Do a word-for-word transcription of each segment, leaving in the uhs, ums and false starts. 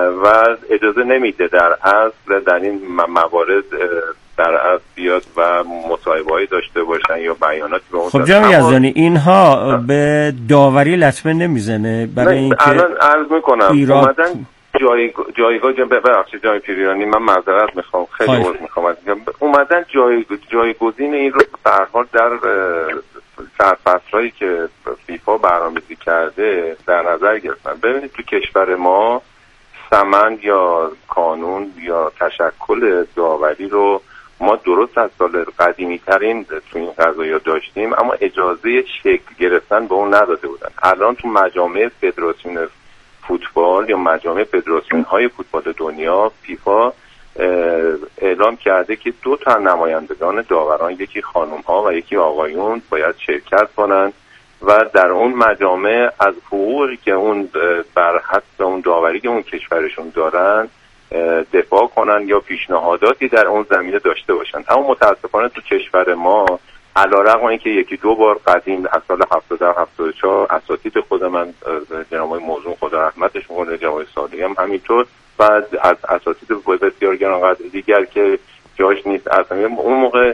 و اجازه نمیده در اصل در این موارد در اصل بیاد و مصاحبه‌ای داشته باشن یا بیاناتی به اون. خب جناب یزدانی اینها به داوری لطمه نمیزنه برای اینکه الان عرض میکنم ایراد... اومدن جای جایگاه ببخشید جای پیریانی من معذرت میخوام خیلی عذر میخوام اومدن جای جایگزین این رو به هر حال در سرفصل‌هایی که فیفا برنامه‌ریزی کرده در نظر گرفتن. ببینید تو کشور ما ثمن یا قانون یا تشکل داوری رو ما درست از سال قدیمی ترین تو این قضایا داشتیم اما اجازه شکل گرفتن به اون نداده بودن. الان تو مجامع فدراسیون فوتبال یا مجامع فدراسیون های فوتبال دنیا فیفا اعلام کرده که دو تا نمایندگان داوران یکی خانم ها و یکی آقایون باید شرکت کنند و در اون مجامع از حقوقی که اون بر حسب اون داوری که اون کشورشون دارن دفاع کنن یا پیشنهاداتی در اون زمینه داشته باشن. اما متاسفانه تو کشور ما علیرغم اینکه یکی دو بار قدیم از سال هفتاد و هفتاد و چهار اساتید خود من جناب موضوع خدا رحمتش کنه جناب سالی هم همینطور و از اساتید بسیار گرانقدر دیگر که جاش نیست اصلا اون موقع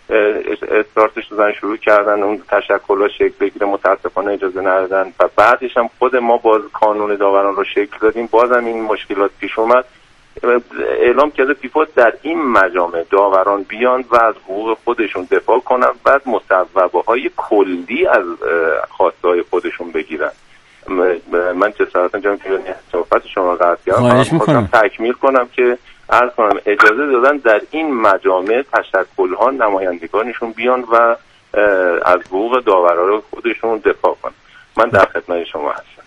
استارتش دادن شروع کردن اون تشکل‌ها شکل بگیره متاسفانه اجازه ندادن و بعدش هم خود ما باز قانون داوران رو شکل دادیم بازم این مشکلات پیش اومد. اعلام کرده فیفا در این مجامع داوران بیان و از حقوق خودشون دفاع کنن بعد مصوبه‌های کلی از خواسته‌های خودشون بگیرن. من جسارتا جان که صحبت شما قطع کردم خواستم تکمیل کنم که عرض کنم اجازه دادن در این مجامع تشکل‌ها نمایندگانشون بیان و از حقوق داوران خودشون دفاع کنن. من در خدمت شما هستم.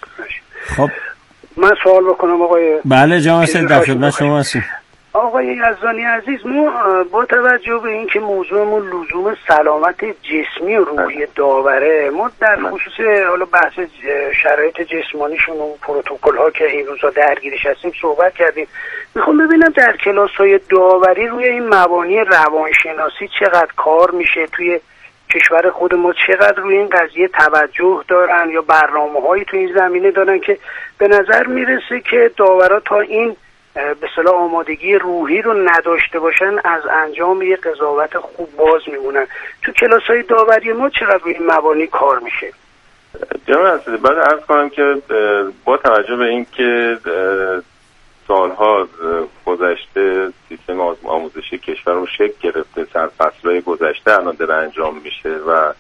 خب من سوال بکنم آقای بله جناب سید در خدمت شما هستیم. آقای یزدانی عزیز ما با توجه به اینکه موضوعمون لزوم سلامت جسمی و روحی داوره ما در خصوص حالا بحث شرایط جسمانیشون و پروتکل ها که این روزا درگیرش هستیم صحبت کردیم. میخوام ببینم در کلاس های داوری روی این مبانی روانشناسی چقدر کار میشه توی کشور خود ما چقدر روی این قضیه توجه دارن یا برنامه‌هایی تو این زمینه دارن که به نظر میرسه که داورا تا این به اصطلاح آمادگی روحی رو نداشته باشن از انجام یک قضاوت خوب باز میمونن. تو کلاس‌های داوری ما چقدر روی این مبانی کار میشه؟ جناب اسدی بعد عرض کنم که با توجه به این که سالها گذشته سیستم آموزشی کشورمون شکل گرفته سرفصل‌های گذشته الان داره انجام میشه و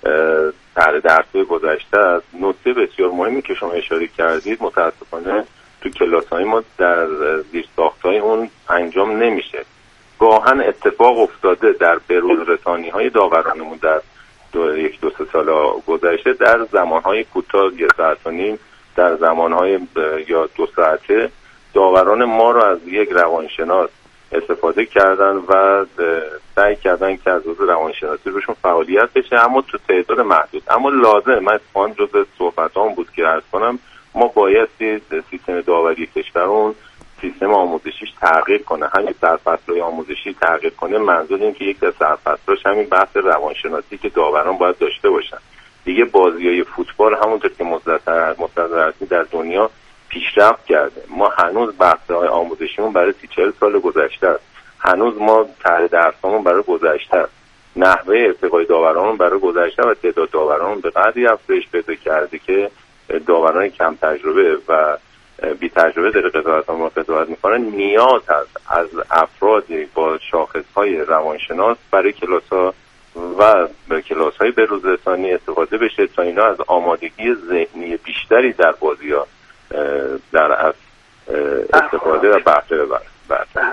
طرح درس‌های گذشته است. نکته بسیار مهمی که شما اشاره کردید متاسفانه تو کلاس‌های ما در زیرساخت‌های اون انجام نمیشه. گاهن اتفاق افتاده در بروزرسانی‌های داورانمون در دو یک دو سه سال گذشته در زمان‌های کوتاه یک ساعت و نیم در زمان‌های یا دو ساعته داوران ما رو از یک روانشناس استفاده کردن و سعی کردن که از حوزه روانشناسی روشون فعالیت بشه اما تو تعداد محدود. اما لازم من اتفاقاً جزء صحبتام بود که عرض کنم ما باید سیستم داوری کشورمون سیستم آموزشیش تغییر کنه. همین سرفصل‌های آموزشی تغییر کنه منظور این که یک از سرفصل‌هاش همین بحث روانشناسی که داوران باید داشته باشن. دیگه بازی‌های فوتبال همونطور که مستقر در دنیا پیشرفت کرده. ما هنوز بحث‌های آموزشیمون برای سی چهل سال گذشته است. هنوز ما طرح درسامون برای گذشته است. نحوه ارتقای داورانمون برای گذشته و تعداد داورانمون به قدری افزایش پیدا کرده که داوران کم تجربه و بی تجربه در قضاوت ما قضاوت میکنن نیاز هست از افرادی با شاخص‌های روانشناس برای کلاس‌ها و کلاس‌های بروزرسانی استفاده بشه تا اینا از آمادگی ذهنی بیشتری در بازی‌ها در از استفاده و بحثه ببرن.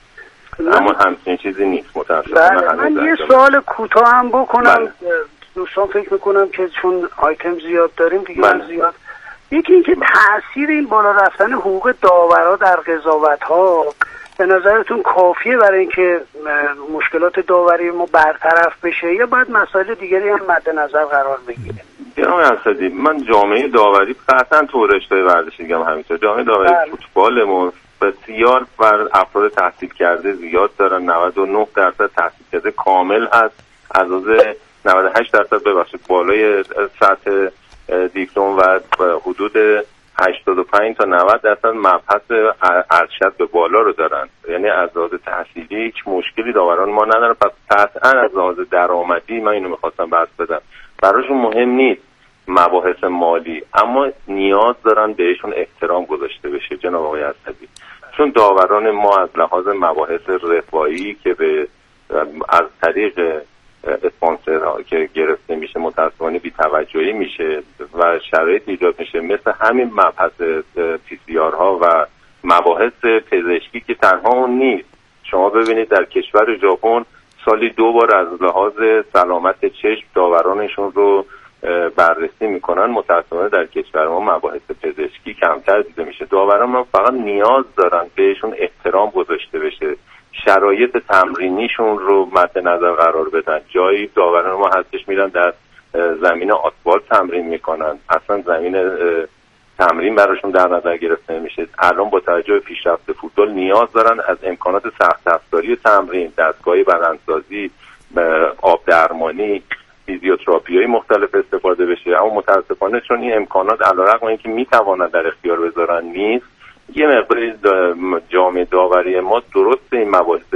اما همچین چیزی نیست متاسفانه. من یه سوال کوتاه هم بکنم دوستان فکر میکنم که چون آیتم زیاد داریم دیگه من زیاد یکی اینکه تأثیر این بالا رفتن حقوق داورا در قضاوت ها به نظرتون کافیه برای اینکه مشکلات داوری ما برطرف بشه یا باید مسائل دیگری هم مد نظر قرار بگیره؟ جناب اسدی من جامعه داوری قطعا تو رشته ورزشی میگم همینطور جامعه داوری فوتبالمون بسیار بر افراد تحصیل کرده زیاد دارن. نود و نه درصد تحصیل کرده کامل هست از حدود نود و هشت درصد ببخشید بالای سطح دیپلم و حدود هشتاد و پنج تا نود درصد مبحث ارشد به بالا رو دارن، یعنی از لحاظ تحصیلی هیچ مشکلی داوران ما ندارن. پس قطعا از لحاظ درآمدی، من اینو میخواستم بحث بدم، براشون مهم نیست مباحث مالی، اما نیاز دارن بهشون احترام گذاشته بشه جناب آقای اسدی. چون داوران ما از لحاظ مباحث رفاهی که به از طریق اسپانسرها که گرفته میشه متأسفانه بی‌توجهی میشه و شرایط ایجاد میشه، مثل همین مبحث پی سی آر ها و مباحث پزشکی که تنها اون نیست. شما ببینید در کشور ژاپن سالی دو بار از لحاظ سلامت چشم داورانشون رو بررسی میکنن. متأسفانه در کشور ما مباحث پزشکی کمتر دیده میشه. داوران ما فقط نیاز دارن بهشون احترام گذاشته بشه، شرایط تمرینیشون رو مد نظر قرار بدن. جایی داوران ما هستش میرن در زمین آسفالت تمرین میکنن، اصلا زمین تمرین براشون در نظر گرفته نمیشه. الان با توجه به پیشرفت فوتبال نیاز دارن از امکانات سخت افزاری تمرین، دستگاه بدنسازی، آب درمانی، فیزیوتراپی‌های مختلف استفاده بشه. اما متاسفانه چون این امکانات علیرغم اینکه میتوانن در اختیار بذارن نیست، یه مقداری جامعه داوری ما درست این مباحث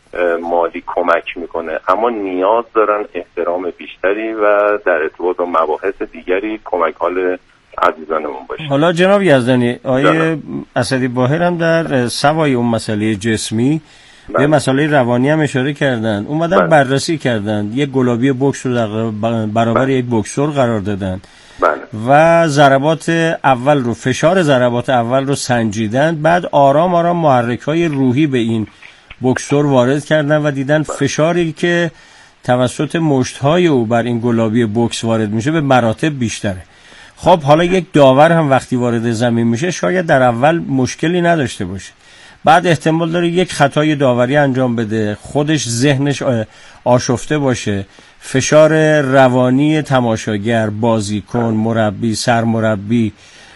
مالی کمک میکنه، اما نیاز دارن احترام بیشتری و در ارتباط با مباحث دیگری کمک حال عزیزانمون باشه. حالا جناب یزدانی، آیه اسدی باهر هم در سوای اون مسئله جسمی بله. به مسئله روانی هم اشاره کردن، اومدن بله. بررسی کردن، یک گلابی بوکس رو در برابر بله. یک بوکسور قرار دادن بله. و ضربات اول رو، فشار ضربات اول رو سنجیدن، بعد آرام آرام محرک‌های روحی به این بوکسور وارد کردن و دیدن بله. فشاری که توسط مشت‌های او بر این گلابی بوکس وارد میشه به مراتب بیشتره. خب حالا یک داور هم وقتی وارد زمین میشه شاید در اول مشکلی نداشته باشه، بعد احتمال داره یک خطای داوری انجام بده، خودش ذهنش آشفته باشه، فشار روانی تماشاگر، بازیکن، مربی، سرمربی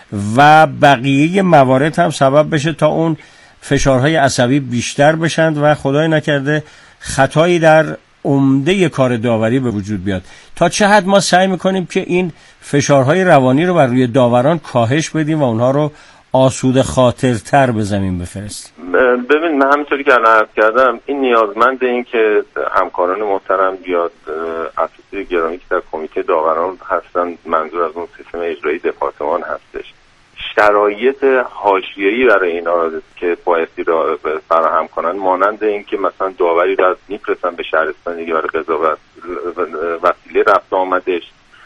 و بقیه موارد هم سبب بشه تا اون فشارهای عصبی بیشتر بشند و خدای نکرده خطایی در عمده کار داوری به وجود بیاد. تا چه حد ما سعی میکنیم که این فشارهای روانی رو بر روی داوران کاهش بدیم و اونها رو آسوده خاطرتر به زمین بفرستیم؟ ببین، من همینطوری که الان عرض کردم این نیازمند این که همکاران محترم یا اساتید گرامی که در کمیته داوران هستن، منظور از اون سیستم اجرایی دپارتمان هستش، شرایط حاشیه‌ای برای اینا که بایستی را فراهم کنن، مانند این که مثلا داوری را میفرستن به شهرستان دیگه برای قضاوت، وسیله رفت آمدش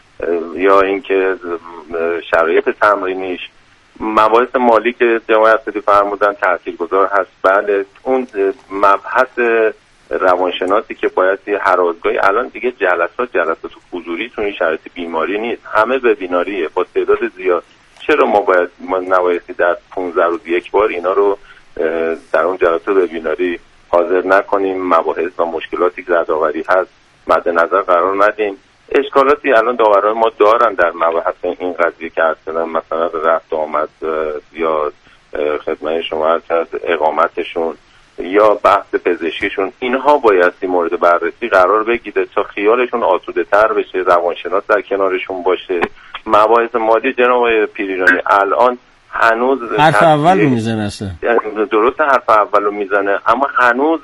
یا اینکه شرایط تمرینیش، مباحث مالی که جناب اسدی فرمودن تاثیرگذار هست. بله، اون مبحث روانشناسی که باید هرازگاهی، الان دیگه جلسات جلسات حضوری تو این شرایط بیماری نیست، همه وبیناریه با تعداد زیاد. چرا ما باید ما نبایستی در پانزده روز یک بار اینا رو در اون جلسات وبیناری حاضر نکنیم، مباحث و مشکلاتی که در داوری هست مد نظر قرار ندیم؟ اشکالاتی الان داوران ما دارن در مباحث این قضیه که اصلا مثلا رفت آمد یا خدمت شما هست اقامتشون یا بحث پزشکیشون، اینها بایستی مورد بررسی قرار بگیره تا خیالشون آسوده تر بشه، روانشناس در کنارشون باشه. مباحث مالی جناب پیریانی الان هنوز حرف اول رو میزنه، اصلا درست حرف اول رو میزنه، اما هنوز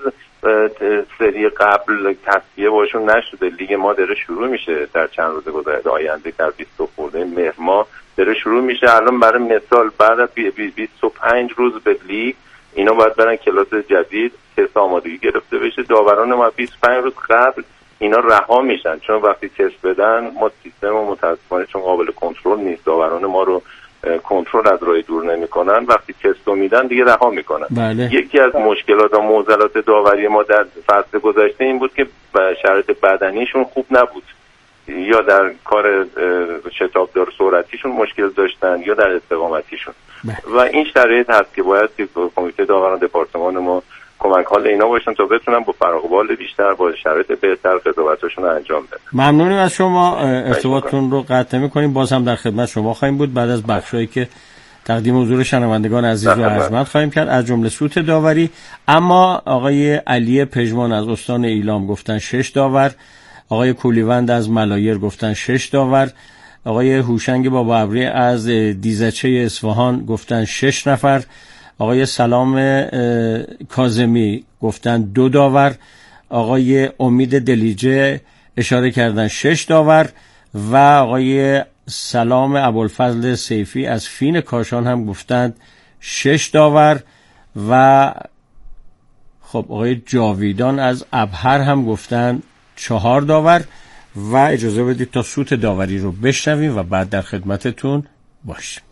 سری قبل تصفیه باشون نشده. لیگ ما داره شروع میشه در چند روز گذشته آینده، در بیست خورده مهر ماه داره شروع میشه. الان برای مثال بعد از بیست و پنج روز به لیگ اینا باید برن کلاس جدید، تست آمادگی گرفته بشه. داوران ما بیست و پنج روز قبل اینا رها میشن، چون وقتی تست بدن ما سیستم متاسفانه چون قابل کنترل نیست، داوران ما رو کنترل از راه دور نمیکنن، وقتی تستو میدن دیگه رها میکنن. بله. یکی از مشکلات و معضلات داوری ما در فصل گذشته این بود که شرایط بدنیشون خوب نبود، یا در کار شتابدار سرعتیشون مشکل داشتن یا در استقامتیشون. بله. و این شرایط هست که باید کمیته داوران دپارتمان ما کمک حال اینا باشن تا بتونن با فراغ بال بیشتر با شرایط بهتر قضاوتشون رو انجام بدن. ممنونیم از شما، ارتباطتون رو قطع می‌کنیم، باز هم در خدمت شما خواهیم بود بعد از بخشایی که تقدیم حضور شنوندگان عزیز و ارجمند خواهیم کرد، از جمله سوت داوری. اما آقای علی پژمان از استان ایلام گفتن شش داور، آقای کولیوند از ملایر گفتن شش داور آقای هوشنگ بابا ابری از دیزچه اصفهان گفتن شش نفر. آقای سلام کاظمی گفتن دو داور. آقای امید دلیجه اشاره کردن شش داور و آقای سلام ابوالفضل سیفی از فین کاشان هم گفتند شش داور و خب آقای جاویدان از ابهر هم گفتند چهار داور. و اجازه بدید تا سوت داوری رو بشنویم و بعد در خدمتتون باشیم.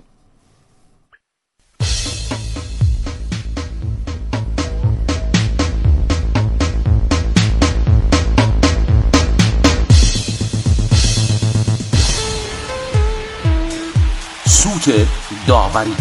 سوت داوری.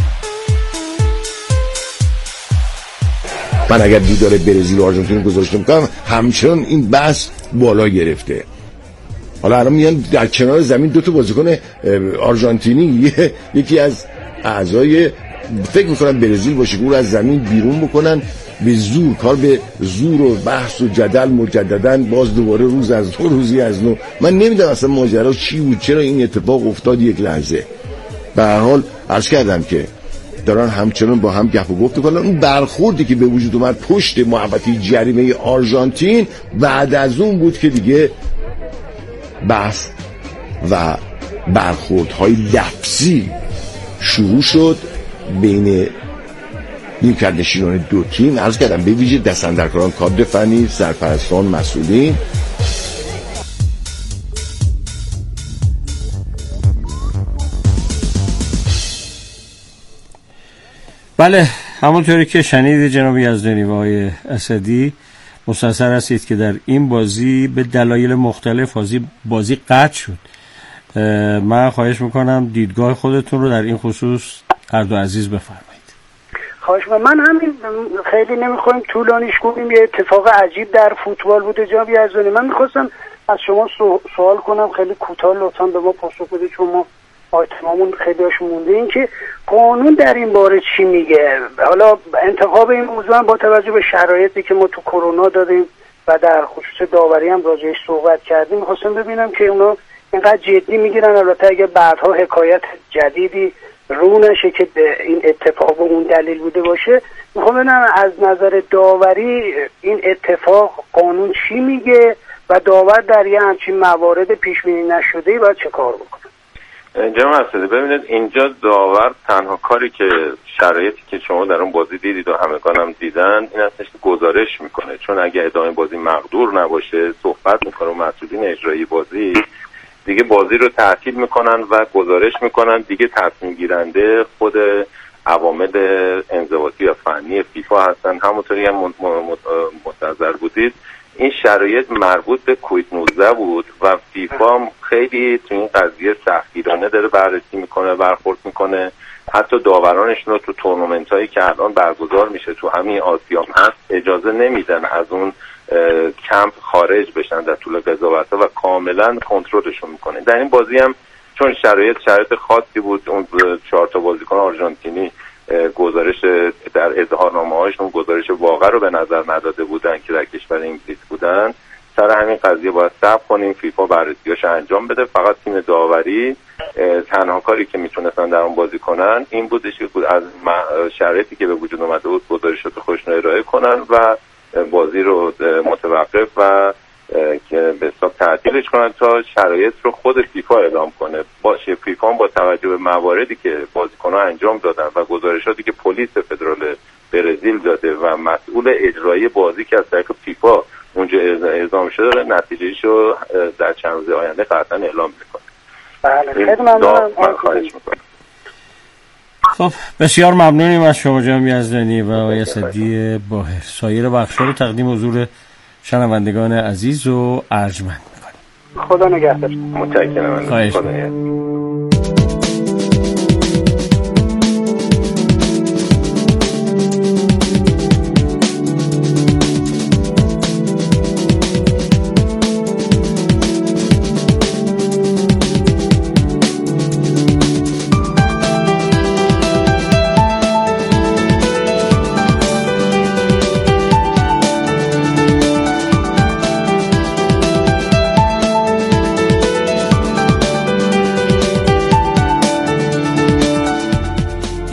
من اگر دیدار برزیل و آرژانتین گذاشته میکنم همچنان این بحث بالا گرفته. حالا الان میان در کنار زمین دو تا بازیکن آرژانتینی یکی از اعضای فکر میکنم برزیل باشه که اون رو از زمین بیرون بکنن به زور، کار به زور و بحث و جدل مجدداً باز دوباره روز از نو روزی از نو. من نمیدونم اصلا ماجرا چی بود، چرا این اتفاق افتاد یک لحظه. به هر حال عرض کردم که دارن همچنان با هم گپ و گفت میکنن. اون برخوردی که به وجود اومد پشت محوطه جریمه آرژانتین بعد از اون بود که دیگه بحث و برخوردهای لفظی شروع شد بین نیمکت‌نشینان دو تیم. عرض کردم به ویژه دست‌اندرکاران، کادر فنی، سرپرستان، مسئولین. بله، همونطوری که شنید جناب یزدانی و آقای اسدی مستحضر هستید که در این بازی به دلایل مختلف بازی بازی قطع شد. من خواهش میکنم دیدگاه خودتون رو در این خصوص هر دو عزیز بفرمایید. خواهش میکنم. من همین خیلی نمیخوایم طولانیش کنیم، یه اتفاق عجیب در فوتبال بوده جناب یزدانی. من میخواستم از شما سوال کنم، خیلی کوتاه لطفاً به ما پاسخ بدید چون ما آیتمامون خیلی هاش مونده. این که قانون در این باره چی میگه؟ حالا انتخاب این موضوع با توجه به شرایطی که ما تو کرونا داریم و در خصوص داوری هم راجعش صحبت کردیم، می‌خواستم ببینم که اونا اینقدر جدی میگیرن. البته اگه بعدها حکایت جدیدی رو نشه که این اتفاق اون دلیل بوده باشه، میخوام ببینم از نظر داوری این اتفاق قانون چی میگه و داور در یه همچین موارد پیش بینی نشده باید چه کار بکنه؟ جناب اسدی ببینید اینجا داور تنها کاری که شرایطی که شما در اون بازی دیدید و همگان هم دیدن این هستش که گزارش میکنه، چون اگه ادامه بازی مقدور نباشه صحبت میکنه و مسئولین اجرایی بازی دیگه بازی رو تعطیل میکنن و گزارش میکنن. دیگه تصمیم گیرنده خود عوامل انضباطی و فنی فیفا هستن. همونطوری هم منتظر بودید این شرایط مربوط به کووید نوزده بود و فیفا خیلی تو این قضیه سختگیرانه داره بررسی میکنه، برخورد میکنه. حتی داورانشون رو تو تورنمنت هایی که الان برگزار میشه تو همین آسیا هست اجازه نمیدن از اون کمپ خارج بشن در طول قضاوت و کاملا کنترلشون میکنه. در این بازی هم چون شرایط شرایط خاصی بود، اون چهار تا بازیکن آرژانتینی گزارش در اظهارنامه هاشون گزارش واقع رو به نظر نداده بودن که در کشور انگلیس بودن. سر همین قضیه باید صبر کنیم فیفا بررسیاش انجام بده. فقط تیم داوری تنها کاری که میتونستن در اون بازی کنن این بودش که از شرایطی که به وجود اومده بود گزارشات خودشون ارائه کنن و بازی رو متوقف و که به حساب تعطیلش کنن تا شرایط رو خود فیفا اعلام کنه. باشه فیفا با توجه به مواردی که بازیکن‌ها انجام دادن و گزارشاتی که پلیس فدرال برزیل داده و مسئول اجرایی بازی که از طریق فیفا اونجا اعلام شده داره نتیجه‌شو در چند روز آینده قطعا اعلام میکنه. بله خیلی ممنونم. خواهش میکنم. خب بسیار ممنونیم از شما جناب یزدانی و آقای اسدی باهر. سایر بخش‌ها رو تقدیم حضور شنوندگان عزیز و ارجمند می‌کنیم. خدا نگهدار. متشکرم. خواهش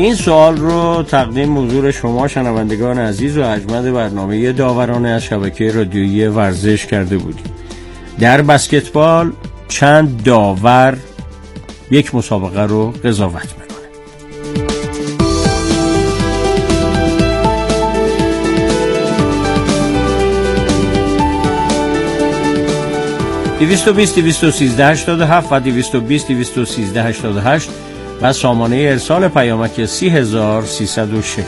این سوال رو تقدیم حضور شما شنوندگان عزیز و ارجمند برنامه داورانه از شبکه رادیویی ورزش کرده بودیم. در بسکتبال چند داور یک مسابقه رو قضاوت میکنه. دویست و بیست دویست و سیزده هشتاد و هفت و دویست و بیست دویست و سیزده هشتاد و هشت و سامانه ارسال پیامک سی هزار و سیصد و شش.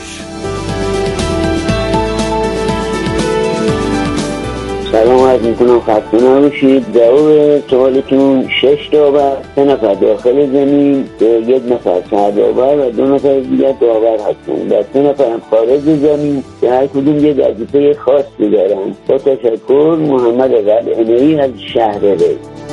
سلام عرض میکنم، خسته نباشید. جواب سوالتون شش داور، سه نفر داخل زمین، یک نفر سرداور و دو نفر دیگر داور هستند و سه نفر هم خارج زمین که هر کدوم یک وظیفه خاصی دارن. با تشکر، محمد قلعه‌نویی از شهر ری.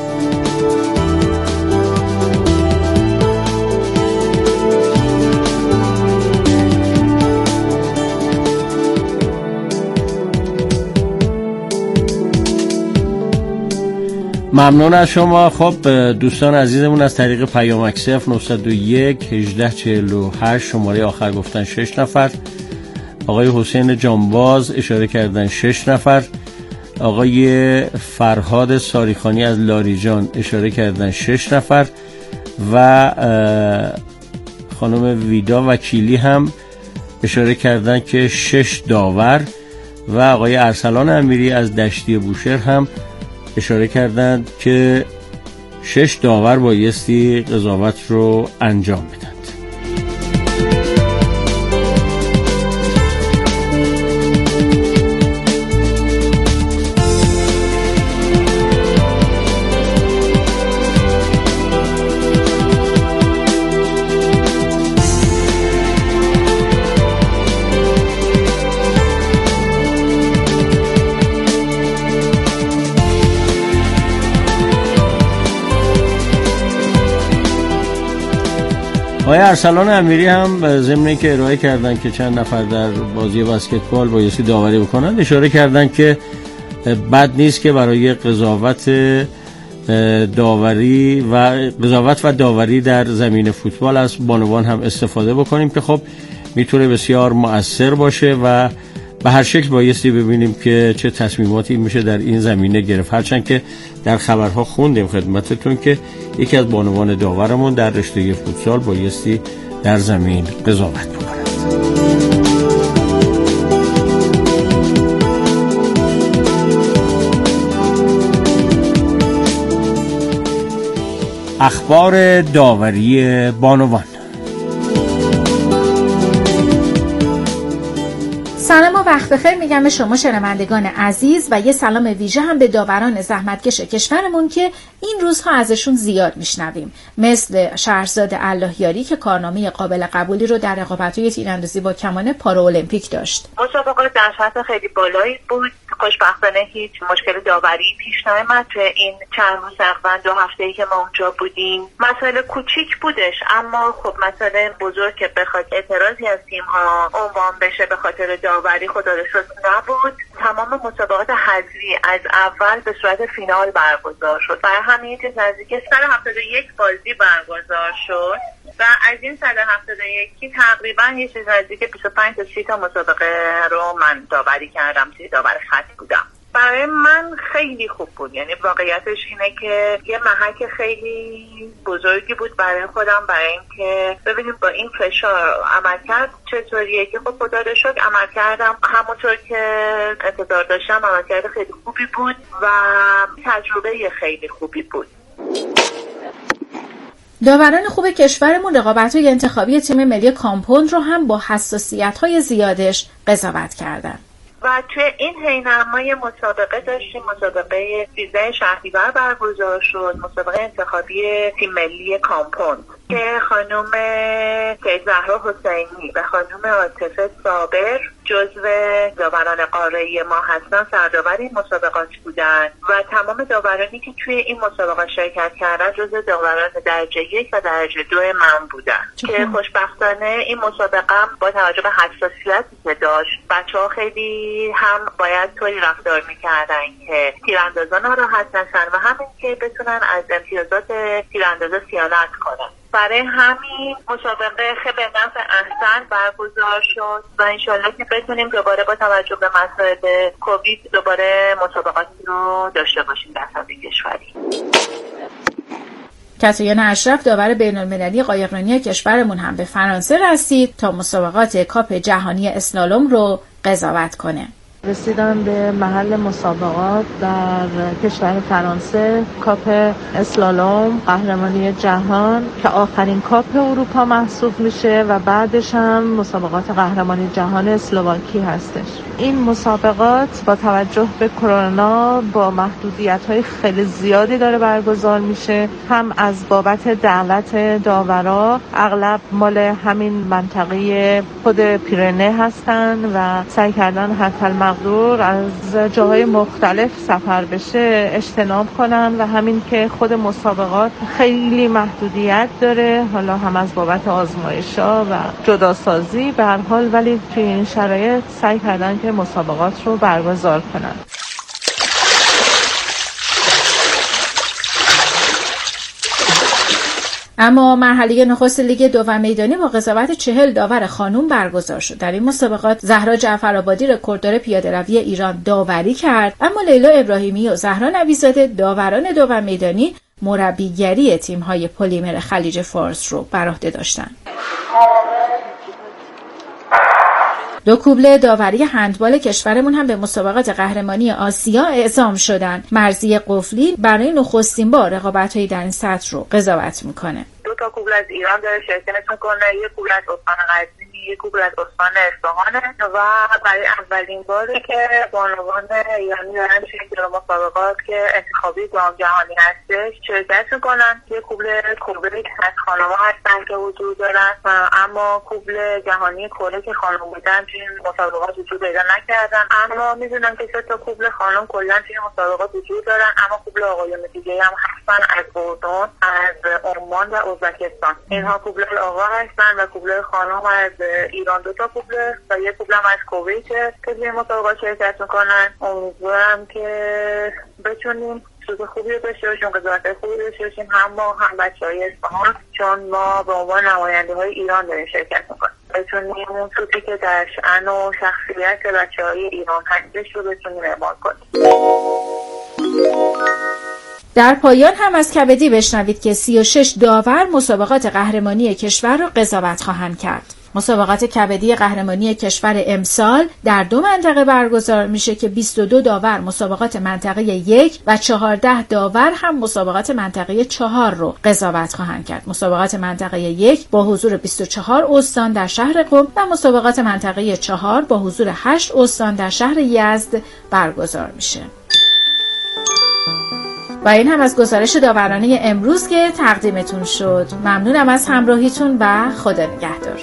ممنون از شما. خب دوستان عزیزمون از طریق پیامک صفر نهصد و یک هجده چهل و هشت شماره آخر گفتن شش نفر، آقای حسین جانباز اشاره کردن شش نفر، آقای فرهاد ساریخانی از لاریجان اشاره کردن شش نفر و خانم ویدا وکیلی هم اشاره کردن که شش داور و آقای ارسلان امیری از دشتی بوشهر هم اشاره کردند که شش داور بایستی قضاوت رو انجام بدند. آقای ارسلان امیری هم ضمن که ارائه کردن که چند نفر در بازی بسکتبال بایستی داوری بکنند، اشاره کردن که بد نیست که برای قضاوت داوری و قضاوت و داوری در زمین فوتبال از بانوان هم استفاده بکنیم که خب میتونه بسیار مؤثر باشه و به هر شکل بایستی ببینیم که چه تصمیماتی میشه در این زمینه گرفت. هرچند که در خبرها خوندیم خدمتتون که یکی از بانوان داورمون در رشته فوتسال بایستی در زمین قضاوت بکند. اخبار داوری بانوان. سلام و وقت بخیر میگم به شما شنوندگان عزیز و یه سلام ویژه هم به داوران زحمتکش کشورمون که این روزها ازشون زیاد میشنویم، مثل شهرزاد اللهیاری که کارنامه قابل قبولی رو در رقابت‌های تیراندازی با کمان پارالمپیک داشت. مسابقات در سطح خیلی بالایی بود. خوشبختانه هیچ مشکل داوری پیش نیامد توی این چند روز تقریباً دو هفته‌ای که ما اونجا بودیم. مسائل کوچیک بودش اما خب مسائل بزرگ که بخواد اعتراضی از تیم‌ها عنوان بشه به خاطر داوری خدا رو شکر نبود. تمام مسابقات حذفی از اول به صورت فینال برگزار شد. برای همین چیز نزدیک صد و هفتاد و یک بازی برگزار شد و از این صد و هفتاد و یک تقریبا یه چیز نزدیک بیست و پنج تا سی تا مسابقه رو من داوری کردم، توی داور خط بودم. برای من خیلی خوب بود، یعنی واقعیتش اینه که یه محک خیلی بزرگی بود برای خودم، برای اینکه ببینیم با این فشار عملکرد چطوریه که خب خدا رو شکر عمل کردم همونطور که انتظار داشتم. عملکرد خیلی خوبی بود و تجربه خیلی خوبی بود. داوران خوب کشورمون رقابت‌های انتخابی تیم ملی کامپوند رو هم با حساسیت‌های زیادش قضاوت کردن. و توی این حین ما یه مسابقه داشتیم، مسابقه سیزده شهریور برگزار شد، مسابقه انتخابی تیم ملی کامپوند که خانم سید زهرا حسینی و خانم عاطفه صابر جزو داوران قاره‌ای ما هستن، سرداور این مسابقات بودن و تمام داورانی که توی این مسابقات شرکت کردن جزو داوران درجه یک و درجه دو من بودن که خوشبختانه این مسابقه با توجه به حساسیتی که داشت بچه‌ها خیلی هم باید طوری رفتار می‌کردن که تیراندازان ناراحت نشن و همین که بتونن از امتیازات تیراندازا صیانت کنن. برای همین مسابقه خیلی به نفع احسن برگزار شد و انشالله که بتونیم دوباره با توجه به مسائل کووید دوباره مسابقات رو داشته باشیم در سطح کشوری. کاتریانا اشرف داور بین‌المللی قایقرانی کشورمون هم به فرانسه رسید تا مسابقات کاپ جهانی اسلالوم رو قضاوت کنه. رسیدم به محل مسابقات در کشور فرانسه، کاپ اسلالوم قهرمانی جهان که آخرین کاپ اروپا محسوب میشه و بعدش هم مسابقات قهرمانی جهان اسلواکی هستش. این مسابقات با توجه به کرونا با محدودیت‌های خیلی زیادی داره برگزار میشه، هم از بابت دعوت داورا اغلب مال همین منطقه خود پیرنه هستن و سعی کردن حتی المقدور از جاهای مختلف سفر بشه اجتناب کنن و همین که خود مسابقات خیلی محدودیت داره، حالا هم از بابت آزمایش‌ها و جداسازی به هر حال، ولی توی این شرایط سعی کردن که مسابقات رو برگزار کنن. اما مرحله نخست لیگ دو میدانی با قضاوت چهل داور خانوم برگزار شد. در این مسابقات زهرا جعفرآبادی رکورددار پیاده‌روی ایران داوری کرد، اما لیلا ابراهیمی و زهرا نوی‌زاده داوران دو میدانی مربیگری تیم‌های پلیمر خلیج فارس رو بر عهده داشتند. دو کوبل داوری هندبال کشورمون هم به مسابقات قهرمانی آسیا اعزام شدند. مرضیه قفلی برای نخستین بار رقابت‌های در این سطح رو قضاوت میکنه. دو تا کوبل از ایران داره شرکت میکنه، یک کوبل از استان قزوین، یک کوبل از استان اصفهان و برای اولین باری که بانوان ایرانی دارن توی مسابقات که انتخابی جام جهانی هستش شرکت میکنن. یک کوبل کره که از خانم‌ها هستن که حضور دارن، اما کوبل جهانی کره که خانم بودن توی مسابقات وجود پیدا نکردن، اما میدونن که سه تا کوبل خانم کلا توی مسابقات وجود دارن، اما کوبل آقایون دیگه هم هستن از اردن، از عمان و ازبکستان. اینها کوبل آقا هستن و کوبل خانم از ایران دو تا کوبل و یک کوبل هم از کویت که توی مسابقات شرکت میکنن. امیدوارم که بتونیم سود خوبی رو داشته باشیم، قضاوت خوبی داشته باشیم، هم ما هم بچه‌های اصفهان، چون ما به عنوان نماینده‌های ایران داریم شرکت میکنیم، بتونیم اون سودی که در شأن و شخصیت بچه‌های ایران هستش رو بتونیم اعمال کنیم. در پایان هم از کبدی بشنوید که سی و شش داور مسابقات قهرمانی کشور را قضاوت خواهند کرد. مسابقات کبدی قهرمانی کشور امسال در دو منطقه برگزار میشه که بیست و دو داور مسابقات منطقه یک و چهارده داور هم مسابقات منطقه چهار رو قضاوت خواهند کرد. مسابقات منطقه یک با حضور بیست و چهار استان در شهر قم و مسابقات منطقه چهار با حضور هشت استان در شهر یزد برگزار میشه. و این هم از گزارش داورانه امروز که تقدیمتون شد. ممنونم از همراهیتون و خدا نگهدار.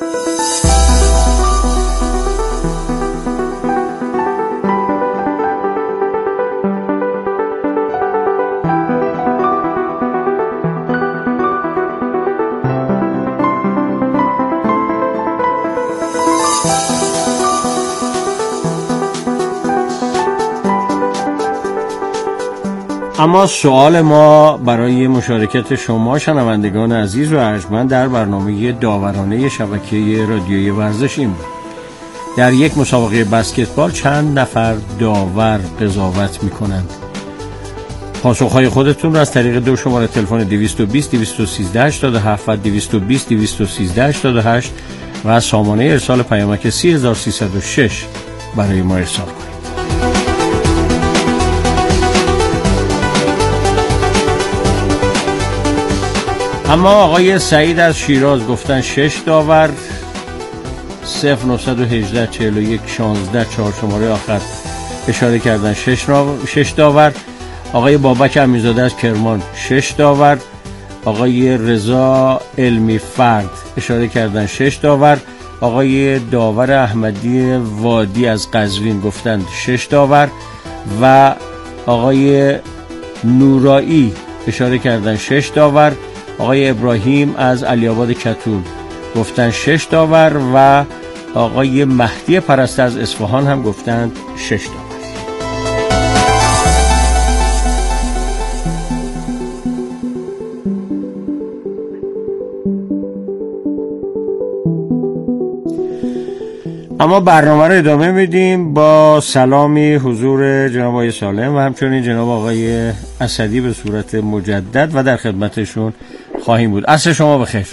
اما سوال ما برای مشارکت شما شنوندگان عزیز و ارجمند در برنامه داورانه شبکه رادیویی ورزش این بود: در یک مسابقه بسکتبال چند نفر داور قضاوت می‌کنند؟ پاسخهای خودتون را از طریق دو شماره تلفن دویست و بیست دویست و سیزده هشتاد و هفت و دویست و بیست دویست و سیزده هشتاد و هشت و از سامانه ارسال پیامک سی هزار و سیصد و شش برای ما ارسال کنید. اما آقای سعید از شیراز گفتن شش داور. صفر نهصد و هجده چهل و یک شانزده چهار شماره آخر اشاره کردن شش, شش داور. آقای بابک امیرزاده از کرمان شش داور. آقای رضا علمی فرد اشاره کردن شش داور. آقای داور احمدی وادی از قزوین گفتند شش داور و آقای نورایی اشاره کردن شش داور. آقای ابراهیم از علی‌آباد کتول گفتن شش داور و آقای مهدی پرسته از اصفهان هم گفتند شش داور. اما برنامه رو ادامه میدیم با سلامی حضور جناب آقای سالم و همچنین جناب آقای اسدی به صورت مجدد و در خدمتشون خواهیم بود. عصر شما بخیر.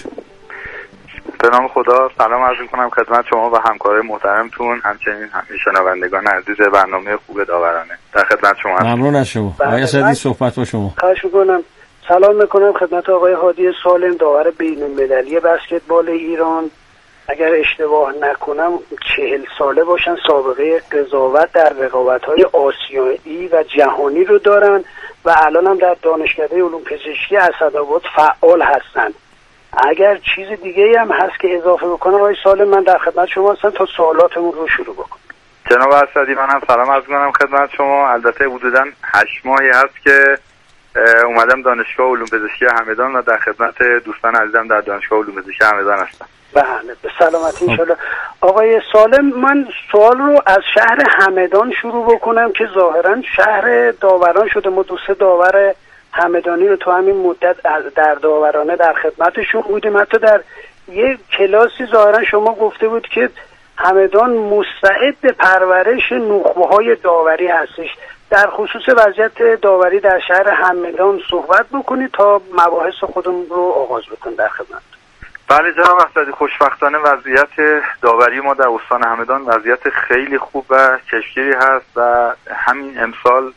به نام خدا سلام عرض می‌کنم خدمت شما و همکارای محترمتون، همچنین شنوندگان عزیز برنامه خوب داورانه. در خدمت شما هستم. ممنون از شما. آقای اسدی صحبت با شما. خواهش می‌کنم. سلام می‌کنم خدمت آقای هادی سالم، داور بین‌المللی بسکتبال ایران. اگر اشتباه نکنم چهل ساله باشن، سابقه قضاوت در رقابت‌های آسیایی و جهانی رو دارن و الان هم در دانشکده علوم پزشکی اسدآباد فعال هستن. اگر چیز دیگه هم هست که اضافه بکنم آقای سالم من در خدمت شما هستم تا سوالاتمون رو شروع بکنم. جناب اسدی من هم سلام عرض می‌کنم خدمت شما. البته حدوداً هشت ماهی هست که اومدم دانشگاه علوم پزشکی همدان و در خدمت دوستان عزیزم در دانشگاه علوم پزشکی همدان هستم. بله به سلامتی انشالله. آقای سالم من سوال رو از شهر همدان شروع بکنم که ظاهرا شهر داوران شده. ما دوست داور همدانی رو تو همین مدت در داورانه در خدمتشون بودیم. حتی در یک کلاسی ظاهرا شما گفته بود که همدان مستعد پرورش نخبه‌های داوری هستش. در خصوص وضعیت داوری در شهر همدان صحبت بکنید تا مباحث خودمون رو آغاز بکنیم در خدمت. بله جناب اسدی، خوشبختانه وضعیت داوری ما در استان همدان وضعیت خیلی خوب و چشمگیری هست و همین امسال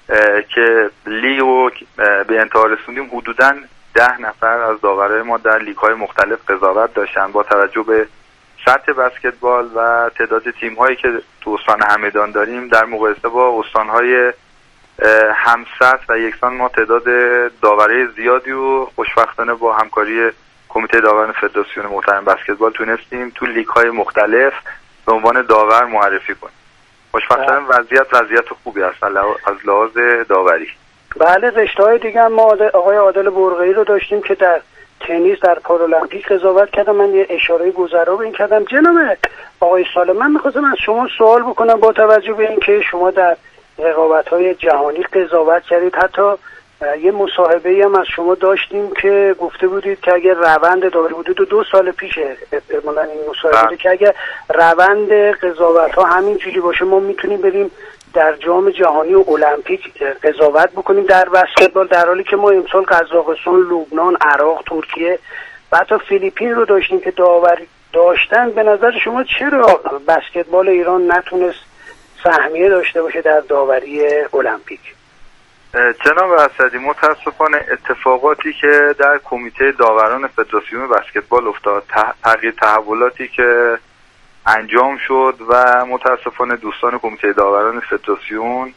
که لیگ رو به انتها رسوندیم حدوداً ده نفر از داورای ما در لیگ های مختلف قضاوت داشتن. با توجه به سطح بسکتبال و تعداد تیم هایی که تو استان همدان داریم در مقایسه با استان های همسطح و یکسان ما تعداد داورای زیادی و خوشبختانه با همکاری کمیته داوران فدراسیون محترم بسکتبال تونستیم تو لیگ های مختلف به عنوان داور معرفی کنیم. خوشبختانه وضعیت وضعیت خوبی است از لحاظ داوری. بله رشته‌های دیگه هم ما آقای عادل برقعی رو داشتیم که در تنیس در پارالمپیک قضاوت کردم. من یه اشاره گذرا به این کردم. جناب آقای سالم من می‌خواستم از شما سوال بکنم با توجه به اینکه شما در رقابت‌های جهانی قضاوت کردید، حتی یه مصاحبه‌ای هم از شما داشتیم که گفته بودید که اگر روند داوری حدود دو سال پیشه احتمالاً این مصاحبه که اگر روند قضاوت‌ها همینجوری باشه ما میتونیم بریم در جام جهانی و المپیک قضاوت بکنیم در بسکتبال، در حالی که ما امسال قزاقستان، لبنان، عراق، ترکیه و حتی فیلیپین رو داشتیم که داوری داشتن. به نظر شما چرا بسکتبال ایران نتونست سهمیه داشته باشه در داوری المپیک؟ جناب اسدی متاسفانه اتفاقاتی که در کمیته داوران فدراسیون بسکتبال افتاد، تغییر تحولاتی که انجام شد و متاسفانه دوستان کمیته داوران فدراسیون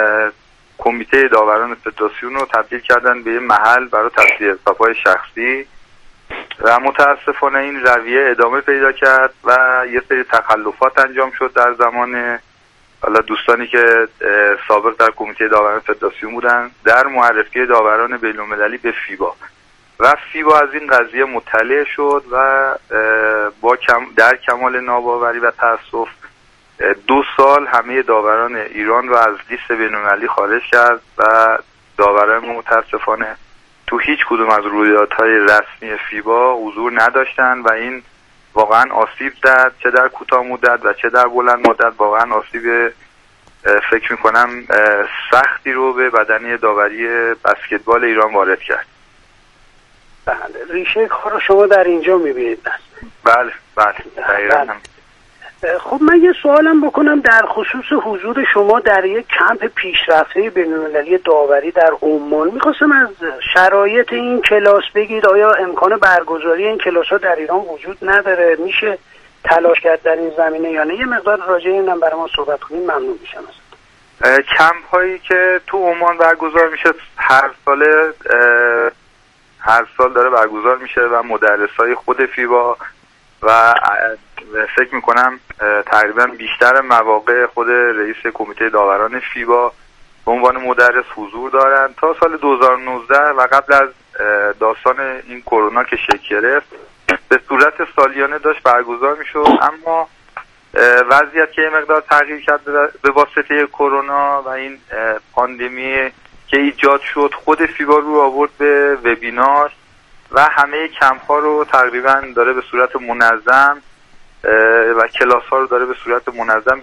کمیته داوران فدراسیون رو تبدیل کردن به یه محل برای تصفیه حساب‌های شخصی و متاسفانه این رویه ادامه پیدا کرد و یه سری تخلفات انجام شد در زمان حالا دوستانی که سابق در کمیته داوران فدراسیون بودن در معرفی داوران بین‌المللی به فیبا و فیبا از این قضیه مطلع شد و با کم در کمال ناباوری و تأسف دو سال همه داوران ایران رو از لیست بین‌المللی خارج کرد و داوران متاسفانه تو هیچ کدوم از رویدادهای رسمی فیبا حضور نداشتن و این واقعا آسیب زد، چه در کوتاه مدت و چه در بلند مدت. واقعا آسیب فکر میکنم سختی رو به بدنه داوری بسکتبال ایران وارد کرد. بله ریشه کار رو شما در اینجا میبینید؟ بله بله دقیقاً. خب من یه سوالم بکنم در خصوص حضور شما در یک کمپ پیشرفته بین‌المللی داوری در عمان. میخواستم از شرایط این کلاس بگید. آیا امکان برگزاری این کلاس ها در ایران وجود نداره؟ میشه تلاش کرد در این زمینه یا نه؟ یه مقدار راجع اینم برای ما صحبت کنید ممنون میشم. کمپ هایی که تو عمان برگزار میشه هر سال هر سال داره برگزار میشه و مدرسای خود فیبا و فکر میکنم تقریبا بیشتر مواقع خود رئیس کمیته داوران فیبا به عنوان مدرس حضور دارن. تا سال دو هزار و نوزده و قبل از داستان این کرونا که شکل گرفت به صورت سالیانه داشت برگزار میشد، اما وضعیت که یه مقدار تغییر کرد به واسطه کرونا و این پاندمی که ایجاد شد خود فیبا رو آورد به وبینار و همه کمپ ها رو تقریبا داره به صورت منظم و کلاس ها رو داره به صورت منظم